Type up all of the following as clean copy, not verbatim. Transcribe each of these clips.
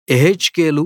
యెహెజ్కేలు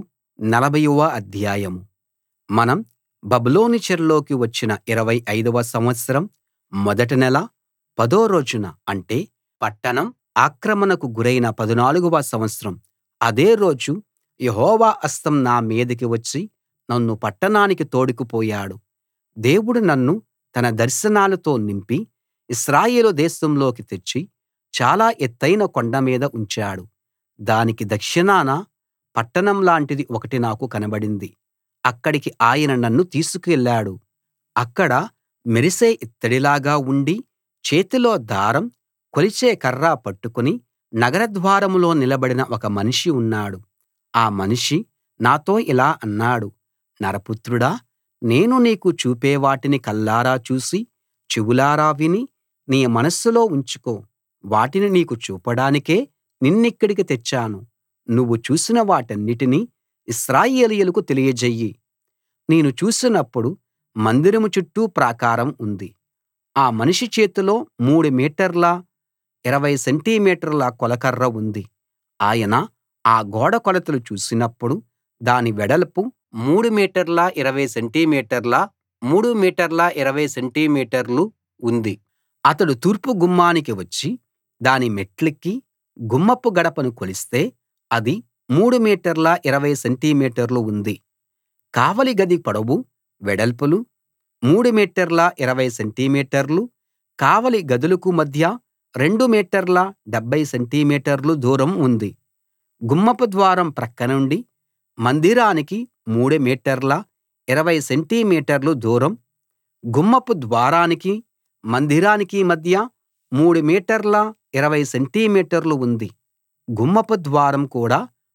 40వ అధ్యాయం. మనం బబులోను చెరలోకి వచ్చిన 25వ సంవత్సరం మొదటి నెల 10వ రోజున, అంటే పట్టణం ఆక్రమణకు గురైన 14వ సంవత్సరం అదే రోజు యెహోవా హస్తం నా మీదికి వచ్చి నన్ను పట్టణానికి తోడుకుపోయాడు. దేవుడు నన్ను తన దర్శనాలతో నింపి ఇశ్రాయేలు దేశంలోకి తెచ్చి చాలా ఎత్తయిన కొండ మీద ఉంచాడు. దానికి దక్షిణాన పట్టణం లాంటిది ఒకటి నాకు కనబడింది. అక్కడికి ఆయన నన్ను తీసుకెళ్ళాడు. అక్కడ మెరిసే ఇత్తడిలాగా ఉండి, చేతిలో దారం, కొలిచే కర్ర పట్టుకుని నగర ద్వారంలో నిలబడిన ఒక మనిషి ఉన్నాడు. ఆ మనిషి నాతో ఇలా అన్నాడు: నరపుత్రుడా, నేను నీకు చూపే వాటిని కళ్ళారా చూసి, చెవులారా విని నీ మనస్సులో ఉంచుకో. వాటిని నీకు చూపడానికే నిన్నిక్కడికి తెచ్చాను. నువ్వు చూసిన వాటన్నిటినీ ఇశ్రాయేలీయులకు తెలియజెయ్యి. నేను చూసినప్పుడు మందిరం చుట్టూ ప్రాకారం ఉంది. ఆ మనిషి చేతిలో 3 మీటర్ల 20 సెంటి మీటర్ల కొలకర్ర ఉంది. ఆయన ఆ గోడ కొలతలు చూసినప్పుడు దాని వెడల్పు 3 మీటర్ల 20 సెంటి మీటర్ల 3 మీటర్ల 20 సెంటి మీటర్లు ఉంది. అతడు తూర్పు గుమ్మానికి వచ్చి దాని మెట్లెక్కి గుమ్మపు గడపను కొలిస్తే అది 3 మీటర్ల 20 సెంటి మీటర్లు ఉంది. కావలి గది పొడవు, వెడల్పులు 3 మీటర్ల 20 సెంటి మీటర్లు. కావలి గదులకు మధ్య 2 మీటర్ల 70 సెంటి మీటర్లు దూరం ఉంది. గుమ్మపు ద్వారం ప్రక్క నుండి మందిరానికి 3 మీటర్ల 20 సెంటి మీటర్లు దూరం. గుమ్మపు ద్వారానికి మందిరానికి మధ్య 3 మీటర్ల 20 సెంటి మీటర్లు ఉంది. గుమ్మపు ద్వారం కూడా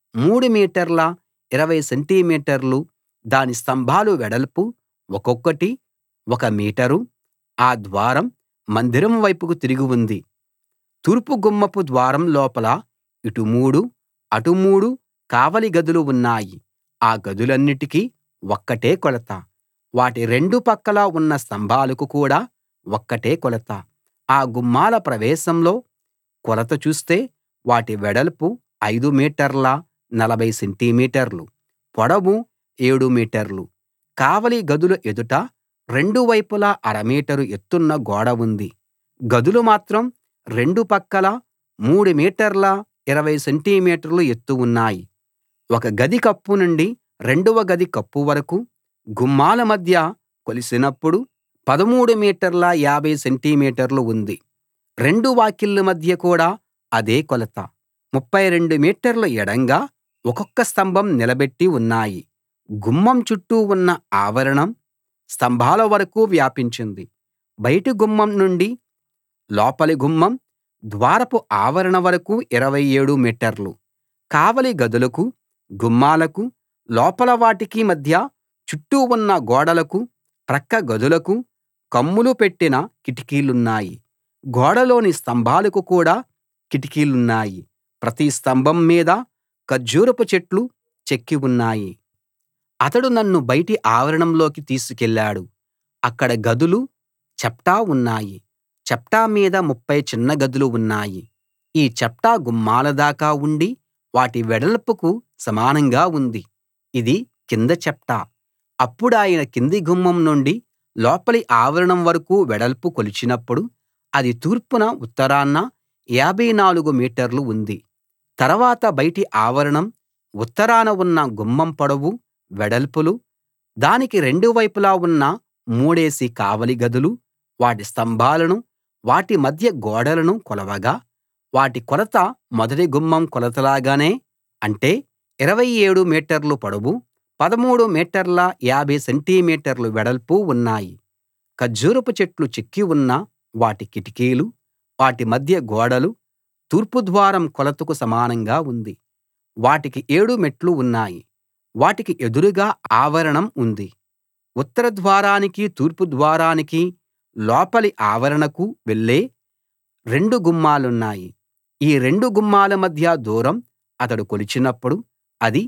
3 మీటర్ల 20 సెంటి మీటర్లు. దాని స్తంభాల వెడల్పు ఒక్కొక్కటి 1 మీటరు. ఆ ద్వారం మందిరం వైపుకు తిరిగి ఉంది. తూర్పు గుమ్మపు ద్వారం లోపల ఇటు 3 అటు 3 కావలి గదులు ఉన్నాయి. ఆ గదులన్నిటికీ ఒక్కటే కొలత. వాటి రెండు పక్కలా ఉన్న స్తంభాలకు కూడా ఒక్కటే కొలత. ఆ గుమ్మాల ప్రవేశంలో కొలత చూస్తే వాటి వెడల్పు 5 మీటర్ల 40 సెంటి మీటర్లు, పొడవు 7 మీటర్లు. కావలి గదుల ఎదుట రెండు వైపులా అర మీటరు ఎత్తున్న గోడ ఉంది. గదులు మాత్రం రెండు పక్కలా 3 మీటర్ల 20 సెంటి మీటర్లు ఎత్తు ఉన్నాయి. ఒక గది కప్పు నుండి రెండవ గది కప్పు వరకూ గుమ్మాల మధ్య కొలిసినప్పుడు 13 మీటర్ల 50 సెంటి మీటర్లు ఉంది. రెండు వాకిళ్ళ మధ్య కూడా అదే కొలత. 32 మీటర్లు ఎడంగా ఒక్కొక్క స్తంభం నిలబెట్టి ఉన్నాయి. గుమ్మం చుట్టూ ఉన్న ఆవరణం స్తంభాల వరకూ వ్యాపించింది. బయటి గుమ్మం నుండి లోపలి గుమ్మం ద్వారపు ఆవరణ వరకూ 27 మీటర్లు. కావలి గదులకు, గుమ్మాలకు, లోపల వాటికి మధ్య చుట్టూ ఉన్న గోడలకు, ప్రక్క గదులకు కమ్ములు పెట్టిన కిటికీలున్నాయి. గోడలోని స్తంభాలకు కూడా కిటికీలున్నాయి. ప్రతి స్తంభం మీద ఖర్జూరపు చెట్లు చెక్కి ఉన్నాయి. అతడు నన్ను బయటి ఆవరణంలోకి తీసుకెళ్ళాడు. అక్కడ గదులు చప్టా ఉన్నాయి. చప్టా మీద 30 చిన్న గదులు ఉన్నాయి. ఈ చప్టా గుమ్మాల దాకా ఉండి వాటి వెడల్పుకు సమానంగా ఉంది. ఇది కింద చప్టా. అప్పుడాయన కింది గుమ్మం నుండి లోపలి ఆవరణం వరకూ వెడల్పు కొలిచినప్పుడు అది తూర్పున ఉత్తరాన 54 మీటర్లు ఉంది. తర్వాత బయటి ఆవరణం, ఉత్తరాన ఉన్న గుమ్మం పొడవు, వెడల్పులు, దానికి రెండు వైపులా ఉన్న మూడేసి కావలి గదులు, వాటి స్తంభాలను, వాటి మధ్య గోడలను కొలవగా వాటి కొలత మొదటి గుమ్మం కొలతలాగానే, అంటే 27 మీటర్లు పొడవు, 13 మీటర్ల 50 సెంటి మీటర్లు వెడల్పు ఉన్నాయి. ఖర్జూరపు చెట్లు చెక్కి ఉన్న వాటి కిటికీలు, వాటి మధ్య గోడలు తూర్పు ద్వారం కొలతకు సమానంగా ఉంది. వాటికి 7 మెట్లు ఉన్నాయి. వాటికి ఎదురుగా ఆవరణం ఉంది. ఉత్తర ద్వారానికి, తూర్పు ద్వారానికి, లోపలి ఆవరణకు వెళ్ళే 2 గుమ్మాలున్నాయి. ఈ రెండు గుమ్మాల మధ్య దూరం అతడు కొలిచినప్పుడు అది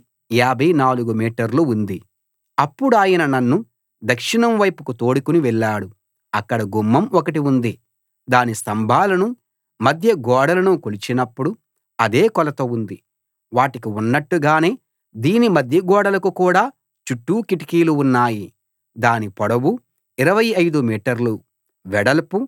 54 మీటర్లు ఉంది. అప్పుడాయన నన్ను దక్షిణం వైపుకు తోడుకుని వెళ్ళాడు. అక్కడ గుమ్మం ఒకటి ఉంది. దాని స్తంభాలను, మధ్య గోడలను కొలిచినప్పుడు అదే కొలత ఉంది. వాటికి ఉన్నట్టుగానే దీని మధ్య గోడలకు కూడా చుట్టూ కిటికీలు ఉన్నాయి. దాని పొడవు 25 మీటర్లు, వెడల్పు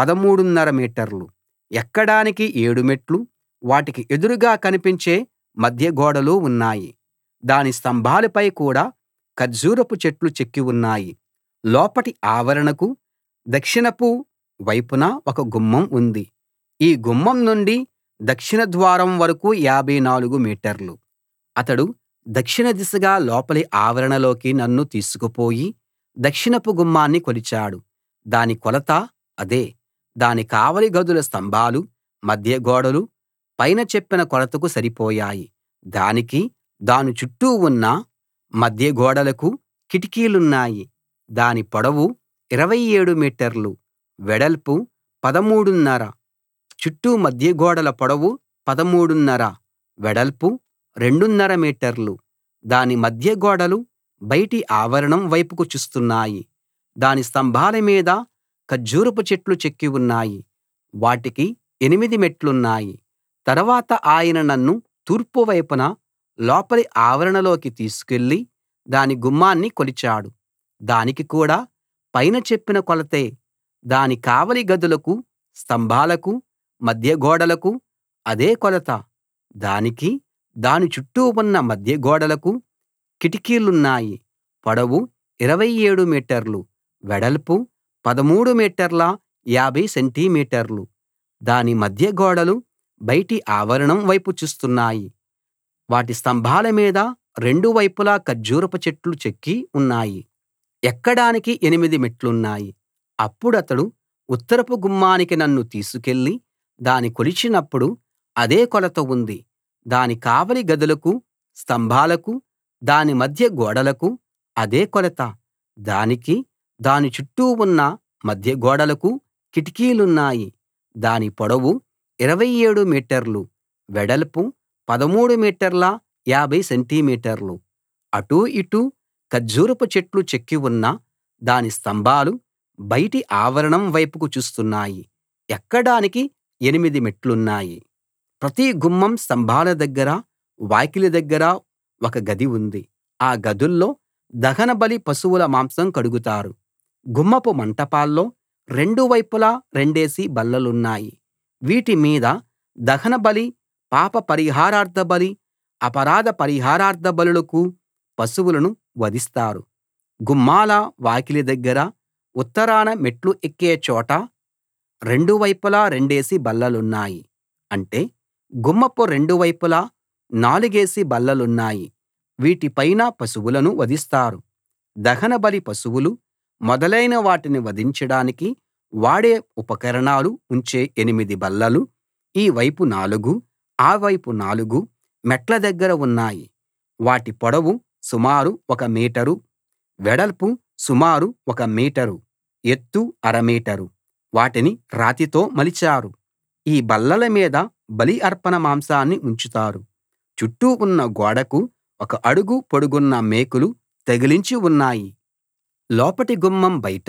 13.5 మీటర్లు. ఎక్కడానికి 7 మెట్లు, వాటికి ఎదురుగా కనిపించే మధ్య గోడలు ఉన్నాయి. దాని స్తంభాలపై కూడా ఖర్జూరపు చెట్లు చెక్కి ఉన్నాయి. లోపటి ఆవరణకు దక్షిణపు వైపున ఒక గుమ్మం ఉంది. ఈ గుమ్మం నుండి దక్షిణ ద్వారం వరకూ 54 మీటర్లు. అతడు దక్షిణ దిశగా లోపలి ఆవరణలోకి నన్ను తీసుకుపోయి దక్షిణపు గుమ్మాన్ని కొలిచాడు. దాని కొలత అదే. దాని కావలి గదుల స్తంభాలు, మధ్య గోడలు పైన చెప్పిన కొలతకు సరిపోయాయి. దానికి దాని చుట్టూ ఉన్న మధ్య గోడలకు కిటికీలున్నాయి. దాని పొడవు 27 మీటర్లు, వెడల్పు 13.5. చుట్టూ మధ్య గోడల పొడవు 13.5, వెడల్పు 2.5 మీటర్లు. దాని మధ్య గోడలు బయటి ఆవరణం వైపుకు చూస్తున్నాయి. దాని స్తంభాల మీద ఖర్జూరపు చెట్లు చెక్కి ఉన్నాయి. వాటికి 8 మెట్లున్నాయి. తర్వాత ఆయన నన్ను తూర్పు వైపున లోపలి ఆవరణలోకి తీసుకెళ్ళి దాని గుమ్మాన్ని కొలిచాడు. దానికి కూడా పైన చెప్పిన కొలతే. దాని కావలి గదులకు, స్తంభాలకు, మధ్య గోడలకు అదే కొలత. దానికి దాని చుట్టూ ఉన్న మధ్య గోడలకు కిటికీలున్నాయి. పొడవు 27 మీటర్లు, వెడల్పు 13 మీటర్ల 50 సెంటి మీటర్లు. దాని మధ్య గోడలు బయటి ఆవరణం వైపు చూస్తున్నాయి. వాటి స్తంభాల మీద రెండు వైపులా ఖర్జూరపు చెట్లు చెక్కి ఉన్నాయి. ఎక్కడానికి 8 మెట్లున్నాయి. అప్పుడతడు ఉత్తరపు గుమ్మానికి నన్ను తీసుకెళ్ళి దాని కొలిచినప్పుడు అదే కొలత ఉంది. దాని కావలి గదులకు, స్తంభాలకు, దాని మధ్య గోడలకు అదే కొలత. దానికి దాని చుట్టూ ఉన్న మధ్య గోడలకు కిటికీలున్నాయి. దాని పొడవు 27 మీటర్లు, వెడల్పు 13 మీటర్ల 50 సెంటి మీటర్లు. అటూ ఇటూ ఖర్జూరపు చెట్లు చెక్కి ఉన్న దాని స్తంభాలు బయటి ఆవరణం వైపుకు చూస్తున్నాయి. ఎక్కడానికి 8 మెట్లున్నాయి. ప్రతి గుమ్మం స్తంభాల దగ్గర, వాకిలి దగ్గర ఒక గది ఉంది. ఆ గదుల్లో దహనబలి పశువుల మాంసం కడుగుతారు. గుమ్మపు మంటపాల్లో రెండు వైపులా రెండేసి బల్లలున్నాయి. వీటి మీద దహనబలి, పాప పరిహారార్థ బలి, అపరాధ పరిహారార్థ బలులకు పశువులను వధిస్తారు. గుమ్మాల వాకిలి దగ్గర ఉత్తరాన మెట్లు ఎక్కే చోట రెండు వైపులా రెండేసి బల్లలున్నాయి. అంటే గుమ్మపు రెండు వైపులా నాలుగేసి బల్లలున్నాయి. వీటి పైన పశువులను వధిస్తారు. దహనబలి పశువులు మొదలైన వాటిని వధించడానికి వాడే ఉపకరణాలు ఉంచే 8 బల్లలు ఈ వైపు 4, ఆ వైపు 4 మెట్ల దగ్గర ఉన్నాయి. వాటి పొడవు సుమారు 1 మీటరు, వెడల్పు సుమారు 1 మీటరు, ఎత్తు అర మీటరు. వాటిని రాతితో మలిచారు. ఈ బల్లల మీద బలి అర్పణ మాంసాన్ని ఉంచుతారు. చుట్టూ ఉన్న గోడకు 1 అడుగు పొడుగున్న మేకులు తగిలించి ఉన్నాయి. లోపటి గుమ్మం బయట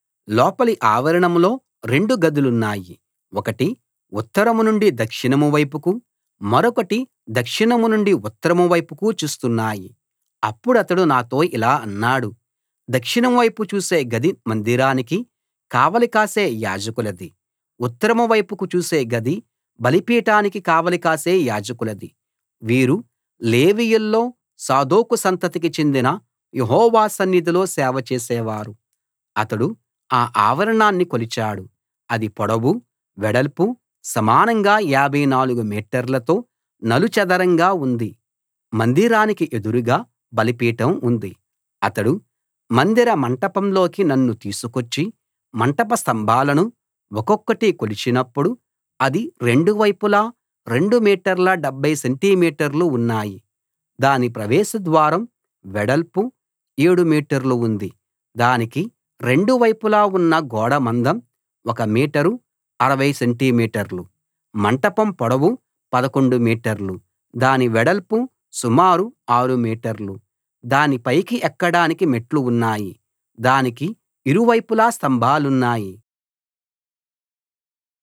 లోపలి ఆవరణంలో 2 గదులున్నాయి. ఒకటి ఉత్తరం నుండి దక్షిణం వైపుకు, మరొకటి దక్షిణం నుండి ఉత్తరం వైపుకు చూస్తున్నాయి. అప్పుడతడు నాతో ఇలా అన్నాడు, దక్షిణం వైపు చూసే గది మందిరానికి కావలి కాసే యాజకులది. ఉత్తరం వైపుకు చూసే గది బలిపీఠానికి కావలి కాసే యాజకులది. వీరు లేవీయుల్లో సాదోకు సంతతికి చెందిన యెహోవా సన్నిధిలో సేవ చేసేవారు. అతడు ఆ ఆవరణాన్ని కొలిచాడు. అది పొడవు, వెడల్పు సమానంగా 54 మీటర్లతో నలుచదరంగా ఉంది. మందిరానికి ఎదురుగా బలిపీఠం ఉంది. అతడు మందిర మంటపంలోకి నన్ను తీసుకొచ్చి మంటప స్తంభాలను ఒక్కొక్కటి కొలిచినప్పుడు అది రెండు వైపులా 2 మీటర్ల 70 సెంటి మీటర్లు ఉన్నాయి. దాని ప్రవేశ ద్వారం వెడల్పు 7 మీటర్లు ఉంది. దానికి రెండు వైపులా ఉన్న గోడ మందం 1 మీటరు 60 సెంటి మీటర్లు. మంటపం పొడవు 11 మీటర్లు, దాని వెడల్పు సుమారు 6 మీటర్లు. దాని పైకి ఎక్కడానికి మెట్లు ఉన్నాయి. దానికి ఇరువైపులా స్తంభాలున్నాయి.